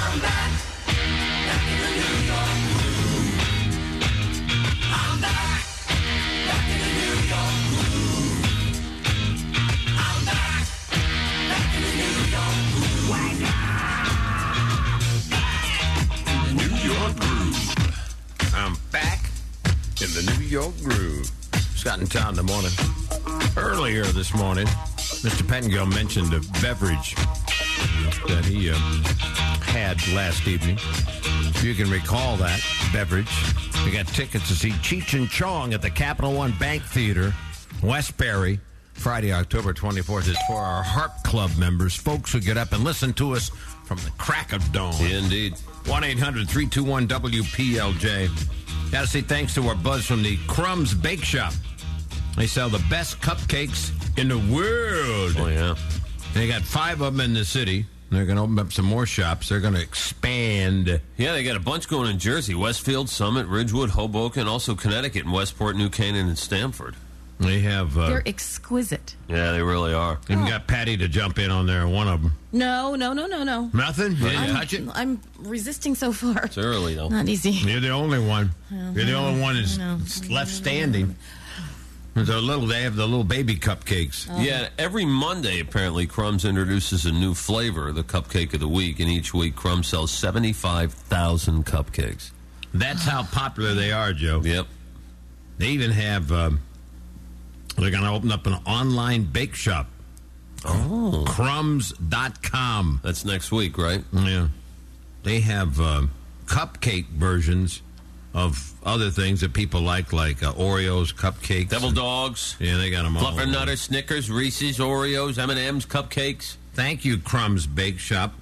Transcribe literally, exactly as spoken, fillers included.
I'm back, back in the New York groove. I'm back, back in the New York groove. I'm back, back in the New York groove. Wake up! New York groove. I'm back in the New York groove. Scott and Tom in the morning. Earlier this morning, Mister Pettingill mentioned a beverage that he uh, had last evening. If you can recall that beverage, we got tickets to see Cheech and Chong at the Capital One Bank Theater, Westbury, Friday, October twenty-fourth. It's for our Harp Club members, folks who get up and listen to us from the crack of dawn. Yeah, indeed. one eight hundred three two one W P L J. Got to say thanks to our buds from the Crumbs Bake Shop. They sell the best cupcakes in the world. Oh, yeah. They got five of them in the city. They're going to open up some more shops. They're going to expand. Yeah, they got a bunch going in Jersey. Westfield, Summit, Ridgewood, Hoboken, also Connecticut, and Westport, New Canaan, and Stamford. They have... Uh, They're exquisite. Yeah, they really are. Even got Patty to jump in on there, one of them. No, no, no, no, no. Nothing? You didn't I'm, touch it? I'm resisting so far. It's early, though. Not easy. You're the only one. Oh, You're the no, only one no. that's left standing. There's a little, they have the little baby cupcakes. Oh. Yeah, every Monday, apparently, Crumbs introduces a new flavor, the Cupcake of the Week, and each week Crumbs sells seventy-five thousand cupcakes. That's how popular they are, Joe. Yep. They even have, um, they're going to open up an online bake shop. Oh. Crumbs dot com. That's next week, right? Yeah. They have um, cupcake versions of other things that people like, like uh, Oreos, cupcakes. Devil dogs. Yeah, they got them all. Fluffernutter, Snickers, Reese's, Oreos, M and M's, cupcakes. Thank you, Crumbs Bake Shop.